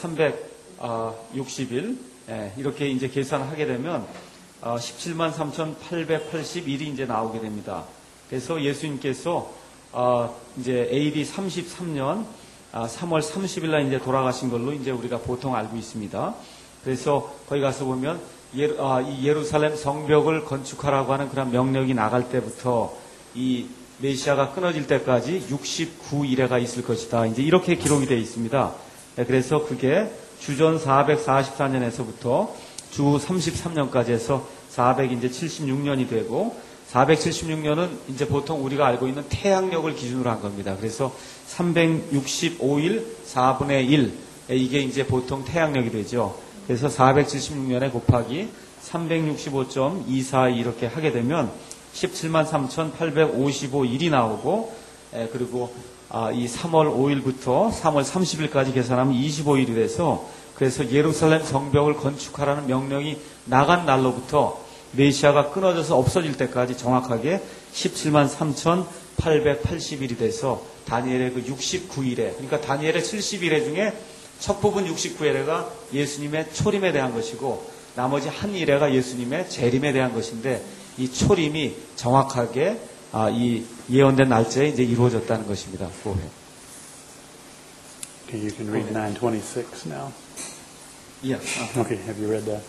삼백육십일 예, 이렇게 이제 계산을 하게 되면 어, 십칠만 삼천팔백팔십일이 이제 나오게 됩니다. 그래서 예수님께서 어, 이제 에이디 삼십삼 년 아, 삼월 삼십일 날 이제 돌아가신 걸로 이제 우리가 보통 알고 있습니다. 그래서 거기 가서 보면 예, 아, 이 예루살렘 성벽을 건축하라고 하는 그런 명령이 나갈 때부터 이 메시아가 끊어질 때까지 육십구 일회가 있을 것이다. 이제 이렇게 기록이 되어 있습니다. 네, 그래서 그게 주전 사백사십사 년에서부터 주 삼십삼 년까지 해서 사백칠십육 년이 되고 사백칠십육 년은 이제 보통 우리가 알고 있는 태양력을 기준으로 한 겁니다. 그래서 삼백육십오 일 사분의 일 이게 이제 보통 태양력이 되죠. 그래서 사백칠십육 년에 곱하기 삼백육십오 점 이사이 이렇게 하게 되면 십칠만 삼천팔백오십오 일이 나오고 에, 그리고 아, 이 삼월 오 일부터 삼월 삼십 일까지 계산하면 이십오 일이 돼서 그래서 예루살렘 성벽을 건축하라는 명령이 나간 날로부터 메시아가 끊어져서 없어질 때까지 정확하게 십칠만 삼천팔백팔십 일이 돼서 다니엘의 그 육십구 일회 그러니까 다니엘의 칠십일 회 중에 첫 부분 육십구 일회가 예수님의 초림에 대한 것이고 나머지 한 일회가 예수님의 재림에 대한 것인데 이 초림이 정확하게 아, 이 예언된 날짜에 이제 이루어졌다는 것입니다. 그 회. Okay, you can read nine twenty-six now. 예. Okay, have you read that?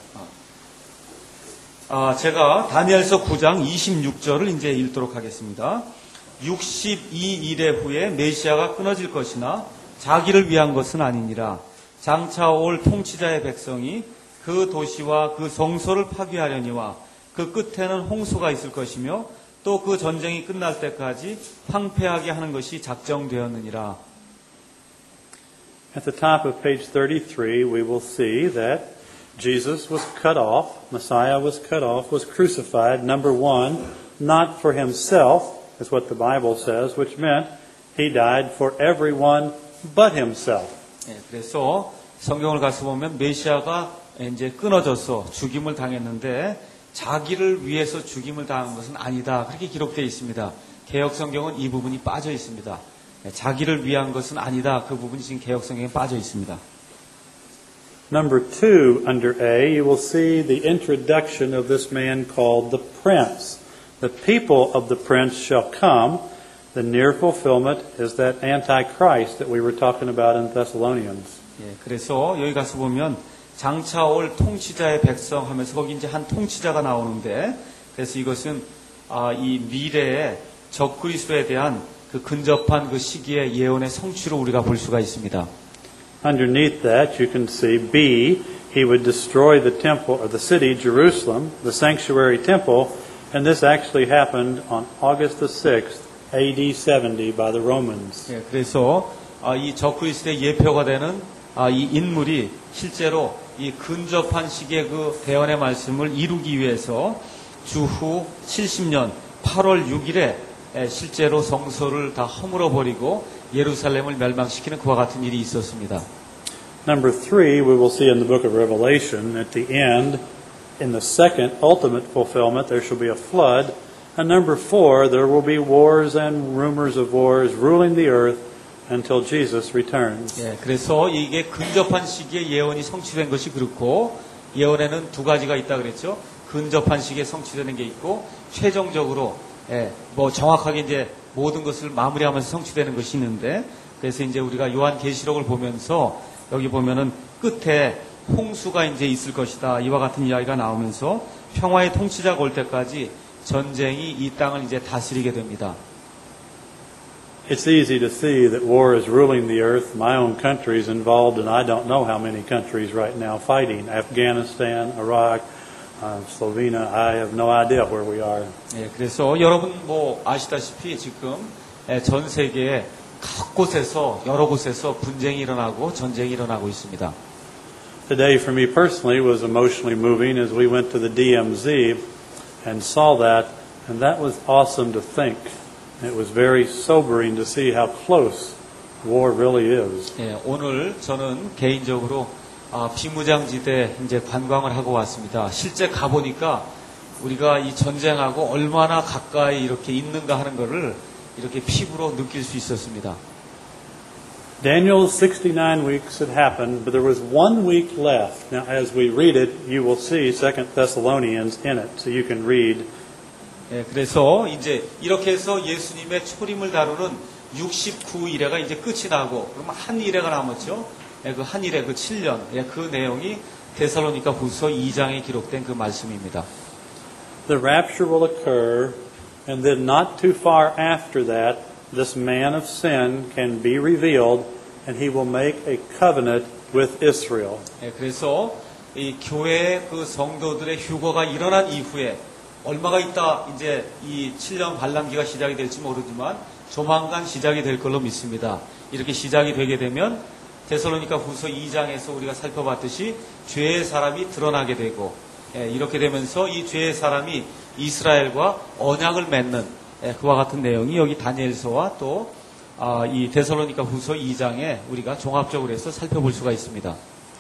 아, 제가 다니엘서 구 장 이십육 절을 이제 읽도록 하겠습니다. 육십이 일회 후에 메시아가 끊어질 것이나 자기를 위한 것은 아니니라. 장차 올 통치자의 백성이 그 도시와 그 성소를 파괴하려니와 그 끝에는 홍수가 있을 것이며 또 그 전쟁이 끝날 때까지 황폐하게 하는 것이 작정되었느니라. At the top of page thirty-three, we will see that Jesus was cut off, Messiah was cut off, was crucified, number one, not for himself, is what the Bible says, which meant he died for everyone but himself. 네, 그래서 성경을 가서 보면 메시아가 이제 끊어져서 죽임을 당했는데 자기를 위해서 죽임을 당한 것은 아니다. 그렇게 기록되어 있습니다. 개역 성경은 이 부분이 빠져 있습니다. 네, 자기를 위한 것은 아니다. 그 부분이 지금 개역 성경에 빠져 있습니다. Number two, under A, you will see the introduction of this man called the Prince. The people of the Prince shall come. The near fulfillment is that Antichrist that we were talking about in Thessalonians. 예, 그래서 여기 가서 보면 장차 올 통치자의 백성 하면서 거기 이제 한 통치자가 나오는데 그래서 이것은 아, 이 미래의 적그리스도에 대한 그 근접한 그 시기의 예언의 성취로 우리가 볼 수가 있습니다. Underneath that, you can see B, he would destroy the temple or the city, Jerusalem, the sanctuary temple, and this actually happened on August the sixth, A D seventy, by the Romans. 예, 그래서 아, 이 적그리스도의 예표가 되는 아, 이 인물이 실제로 이 근접한 시기의 그 대언의 말씀을 이루기 위해서 주후 칠십 년 팔월 육 일에 실제로 성소를 다 허물어 버리고 예루살렘을 멸망시키는 그와 같은 일이 있었습니다. Number three, we will see in the book of Revelation, at the end, in the second ultimate fulfillment, there shall be a flood. And number four, there will be wars and rumors of wars ruling the earth until Jesus returns. 예, 그래서 이게 근접한 시기에 예언이 성취된 것이 그렇고 예언에는 두 가지가 있다 그랬죠. 근접한 시기에 성취되는 게 있고 최종적으로 예, 뭐 정확하게 이제 모든 것을 마무리하면서 성취되는 것이 있는데 그래서 이제 우리가 요한계시록을 보면서 여기 보면은 끝에 홍수가 이제 있을 것이다. 이와 같은 이야기가 나오면서 평화의 통치자가 올 때까지 전쟁이 이 땅을 이제 다스리게 됩니다. It's easy to see that war is ruling the earth. My own country is involved, and I don't know how many countries right now fighting. Afghanistan, Iraq, uh, Slovenia. I have no idea where we are. 예, 그래서 여러분 뭐 아시다시피 지금 전 세계에 각 곳에서 여러 곳에서 분쟁이 일어나고 전쟁이 일어나고 있습니다. Today, for me personally, was emotionally moving as we went to the D M Z and saw that, and that was awesome to think. It was very sobering to see how close war really is. 예, 오늘 저는 개인적으로 아, 비무장지대 이제 관광을 하고 왔습니다. 실제 가보니까 우리가 이 전쟁하고 얼마나 가까이 이렇게 있는가 하는 것을 이렇게 피부로 느낄 수 있었습니다. Daniel's sixty-nine weeks had happened, but there was one week left. Now, as we read it, you will see Second Thessalonians in it, so you can read. 예, 그래서 이제 이렇게 해서 예수님의 초림을 다루는 육십구 일회가 이제 끝이 나고, 그러면 한 일회가 남았죠. 예, 그 한 일회, 그 칠 년, 예, 그 내용이 데살로니가 후서 이 장에 기록된 그 말씀입니다. The rapture will occur, and then not too far after that, this man of sin can be revealed, and he will make a covenant with Israel. 예, 그래서 이 교회 그 성도들의 휴거가 일어난 이후에 얼마가 있다 이제 이 칠 년 반란기가 시작이 될지 모르지만 조만간 시작이 될 걸로 믿습니다. 이렇게 시작이 되게 되면 데살로니가 후서 이 장에서 우리가 살펴봤듯이 죄의 사람이 드러나게 되고, 예, 이렇게 되면서 이 죄의 사람이 이스라엘과 언약을 맺는, 예, 그와 같은 내용이 여기 다니엘서와 또 아, 이 데살로니가 후서 이 장에 우리가 종합적으로 해서 살펴볼 수가 있습니다.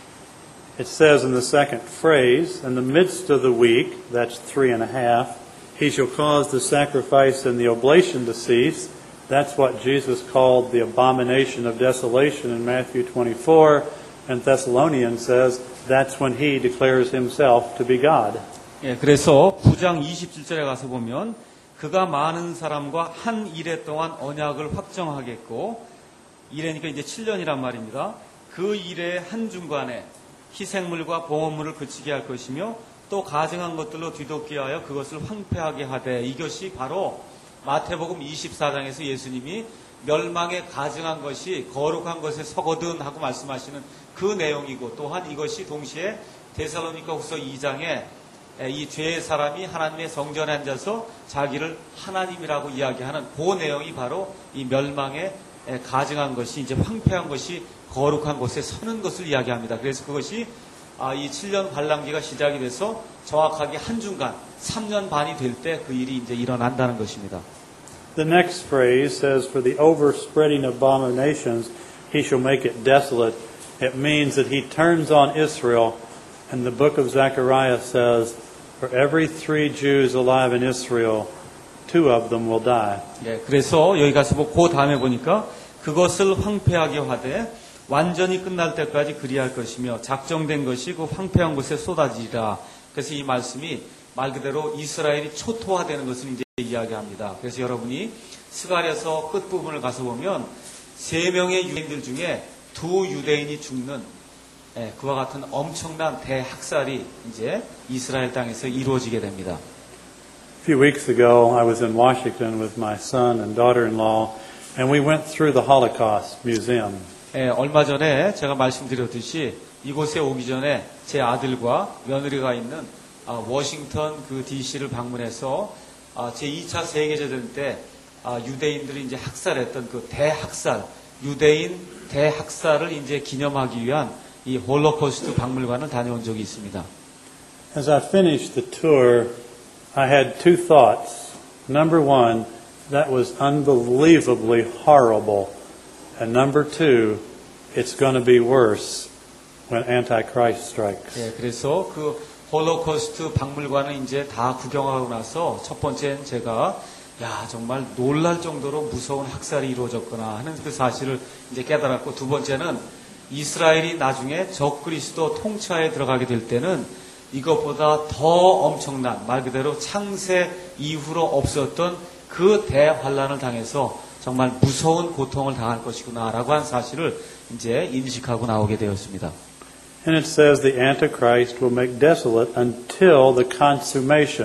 It says in the second phrase, in the midst of the week, that's three and a half, he shall cause the sacrifice and the oblation to cease. That's what Jesus called the abomination of desolation in Matthew twenty-four, and Thessalonians says that's when he declares himself to be God. 예, 그래서 구 장 이십칠 절에 가서 보면 그가 많은 사람과 한 일해 동안 언약을 확정하겠고, 일해니까 이제 칠 년이란 말입니다. 그 일의 한 중간에 희생물과 봉헌물을 그치게 할 것이며 또 가증한 것들로 뒤덮게 하여 그것을 황폐하게 하되, 이것이 바로 마태복음 이십사 장에서 예수님이 멸망에 가증한 것이 거룩한 것에 서거든 하고 말씀하시는 그 내용이고, 또한 이것이 동시에 데살로니가 후서 이 장에 이 죄의 사람이 하나님의 성전에 앉아서 자기를 하나님이라고 이야기하는 그 내용이 바로 이 멸망에 가증한 것이 이제 황폐한 것이 거룩한 곳에 서는 것을 이야기합니다. 그래서 그것이 이 칠 년 관람기가 시작이 돼서 정확하게 한중간 삼 년 반이 될 때 그 일이 이제 일어난다는 것입니다. The next phrase says, for the overspreading abominations, he shall make it desolate. It means that he turns on Israel. And the book of Zechariah says, for every three Jews alive in Israel, two of them will die. 예, 그래서 여기 가서 뭐 그 다음에 보니까 그것을 황폐하게 하되 완전히 끝날 때까지 그리할 것이며 작정된 것이 그 황폐한 곳에 쏟아지리라. 그래서 이 말씀이 말 그대로 이스라엘이 초토화되는 것을 이제 이야기합니다. 그래서 여러분이 스가랴서 끝부분을 가서 보면 세 명의 유대인들 중에 두 유대인이 죽는, 예, 그와 같은 엄청난 대학살이 이제 이스라엘 땅에서 이루어지게 됩니다. A few weeks ago, I was in Washington with my son and daughter-in-law, and we went through the Holocaust Museum. 예, 얼마 전에 제가 말씀드렸듯이 이곳에 오기 전에 제 아들과 며느리가 있는 아, 워싱턴 그 디씨를 방문해서 아, 제이 차 세계대전 때 아, 유대인들이 이제 학살했던 그 대학살, 유대인 대학살을 이제 기념하기 위한 이 홀로코스트 박물관을 다녀온 적이 있습니다. As I finished the tour, I had two thoughts. Number one, that was unbelievably horrible. And number two, it's going to be worse when Antichrist strikes. 예, 그래서 그 홀로코스트 박물관을 이제 다 구경하고 나서 첫 번째는 제가 야 정말 놀랄 정도로 무서운 학살이 이루어졌구나 하는 그 사실을 이제 깨달았고, 두 번째는 이스라엘이 나중에 적그리스도 통치하에 들어가게 될 때는 이것보다 더 엄청난, 말 그대로 창세 이후로 없었던 그 대환란을 당해서 정말 무서운 고통을 당할 것이구나라고 한 사실을 이제 인식하고 나오게 되었습니다. And it says the Antichrist will make desolate until the consummation.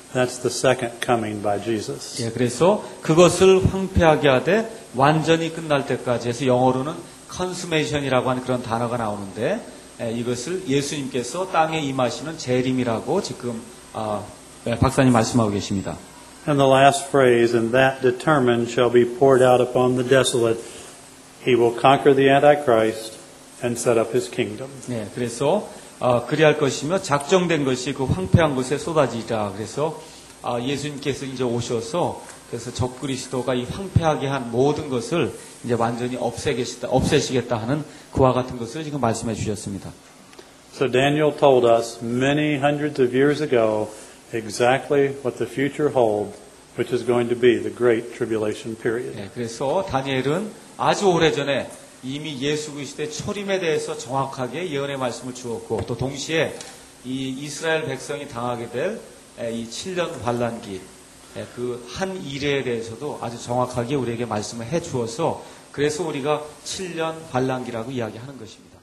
That's the second coming by Jesus. 예, 그래서 그것을 황폐하게 하되 완전히 끝날 때까지 해서 영어로는 consummation이라고 하는 그런 단어가 나오는데 예, 이것을 예수님께서 땅에 임하시는 재림이라고 지금 아, 예, 박사님 말씀하고 계십니다. And the last phrase, and that determined shall be poured out upon the desolate. He will conquer the Antichrist and set up his kingdom. 네, 그래서 어, 그리할 것이며 작정된 것이 그 황폐한 곳에 쏟아지리라. 그래서 아, 예수님께서 이제 오셔서 그래서 적그리스도가 이 황폐하게 한 모든 것을 이제 완전히 없애겠다, 없애시겠다 하는 그와 같은 것을 지금 말씀해 주셨습니다. So Daniel told us many hundreds of years ago exactly what the future holds, which is going to be the Great Tribulation period. 네, 그래서 다니엘은 아주 오래전에 이미 예수 그리스도의 초림에 대해서 정확하게 예언의 말씀을 주었고 또 동시에 이 이스라엘 백성이 당하게 될 이 칠 년 환란기 그 한 일에 대해서도 아주 정확하게 우리에게 말씀을 해 주어서 그래서 우리가 칠 년 환란기라고 이야기하는 것입니다.